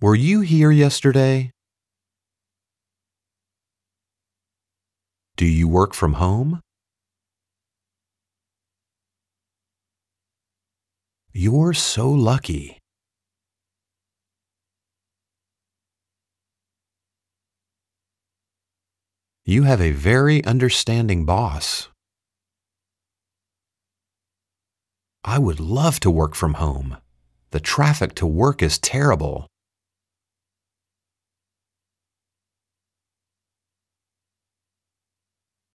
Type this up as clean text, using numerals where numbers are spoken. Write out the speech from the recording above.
Were you here yesterday? Do you work from home? You're so lucky. You have a very understanding boss. I would love to work from home. The traffic to work is terrible.